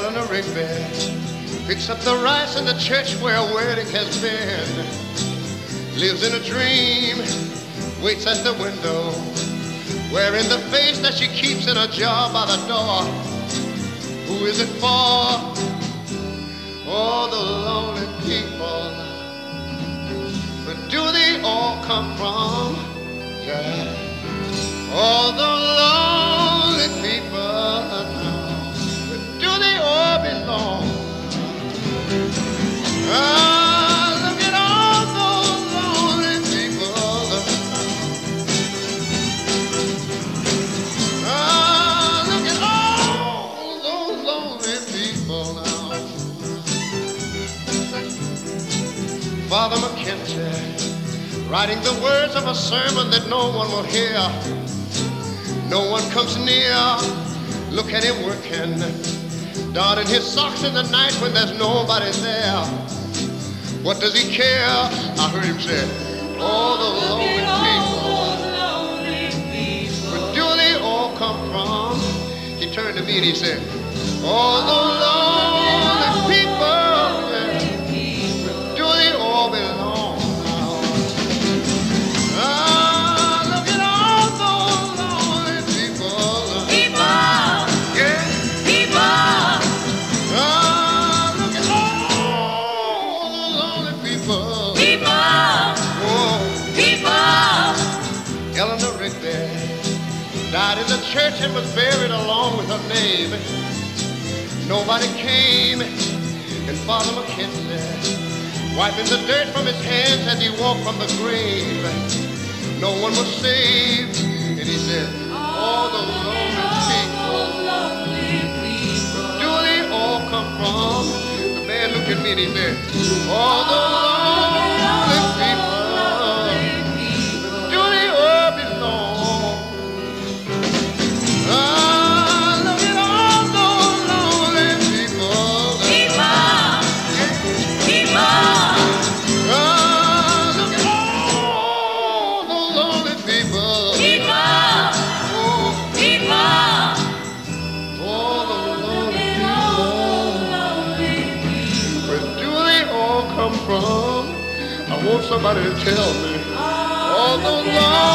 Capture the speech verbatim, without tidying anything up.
Eleanor Rigby picks up the rice in the church where a wedding has been. Lives in a dream, waits at the window, wearing the face that she keeps in a jar by the door. Who is it for? All the lonely people. Where do they all come from? Yeah. All the lonely people now. Where do they all belong? Ah, look at all those lonely people. Ah, look at all those lonely people now. Father McKenzie, writing the words of a sermon that no one will hear. No one comes near. Look at him working, darning his socks in the night when there's nobody there. What does he care? I heard him say, all the lonely people. Where do they all come from? He turned to me and he said, all the lonely people. Where do they all belong now? Ah, look at all those lonely people. People. Yeah. People. Ah, look at all the lonely people. People. Oh, People. Eleanor Rigby died in the church and was buried along with her name. Nobody came, and Father McKenzie, wiping the dirt from his hands as he walked from the grave. No one was saved, and he said, all the lonely people. Where do they all come from? The man looked at me and he said, all the lonely people. Where do they all belong? Ah, look at all those lonely people. People. People. Ah, look at all those lonely people. People. Oh, People. all the lonely people. Where do they all come from? I want somebody to tell me. All those lonely